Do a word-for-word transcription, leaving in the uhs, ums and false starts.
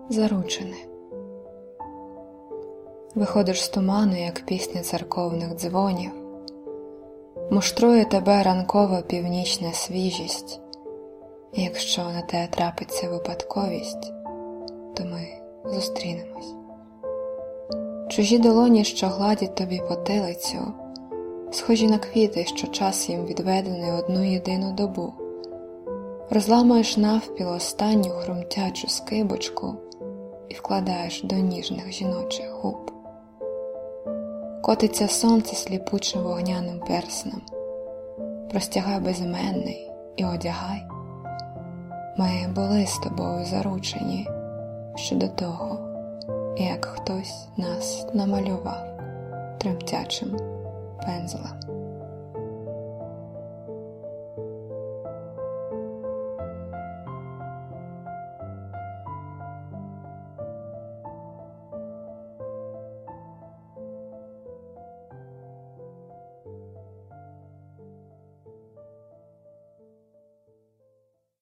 Заручини. Виходиш з туману, як пісня церковних дзвонів, муштрує тебе ранкова північна свіжість, і якщо на те трапиться випадковість, то ми зустрінемось. Чужі долоні, що гладять тобі потилицю, схожі на квіти, що час їм відведений одну єдину добу. Розламуєш навпіл останню хрумтячу скибочку і вкладаєш до ніжних жіночих губ. Котиться сонце сліпучим вогняним перснем, простягай безіменний і одягай. Ми були з тобою заручені ще до того, як хтось нас намалював тремтячим пензлем.